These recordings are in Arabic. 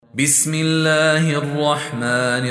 بسم الله الرحمن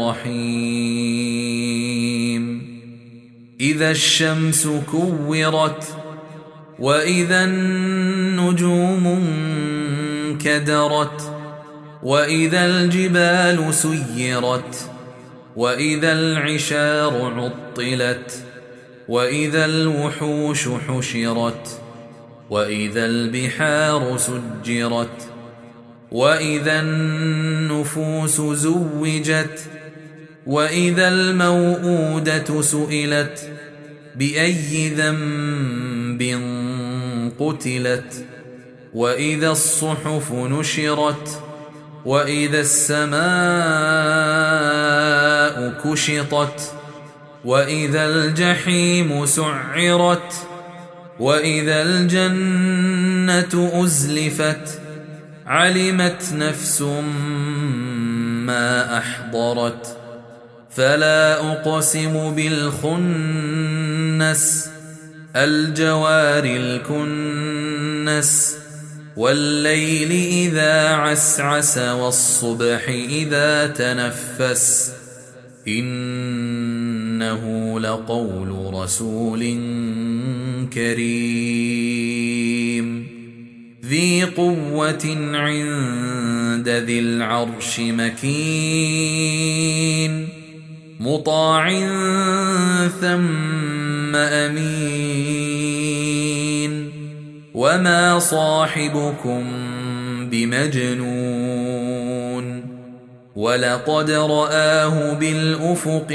الرحيم إذا الشمس كورت وإذا النجوم انكدرت وإذا الجبال سيرت وإذا العشار عطلت وإذا الوحوش حشرت وإذا البحار سجرت وإذا النفوس زوجت وإذا الموءودة سئلت بأي ذنب قتلت وإذا الصحف نشرت وإذا السماء كشطت وإذا الجحيم سعرت وإذا الجنة أزلفت علمت نفس ما أحضرت فلا أقسم بالخنس الجوار الكنس والليل إذا عسعس والصبح إذا تنفس إنه لقول رسول كريم ذي قوة عند ذي العرش مكين مطاع ثم أمين وما صاحبكم بمجنون ولقد رآه بالأفق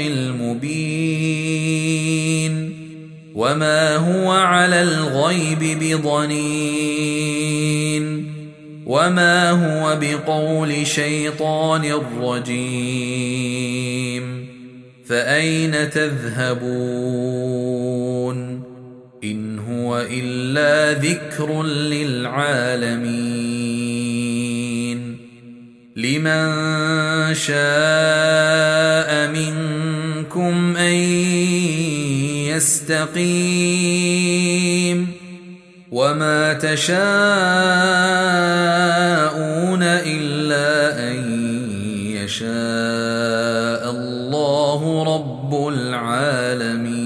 المبين وما هو على الغيب بضنين وما هو بقول شيطان رجيم فأين تذهبون إن هو إلا ذكر للعالمين لمن شاء منكم أن يستقيم وما تشاءون إلا أن يشاء الله رب العالمين.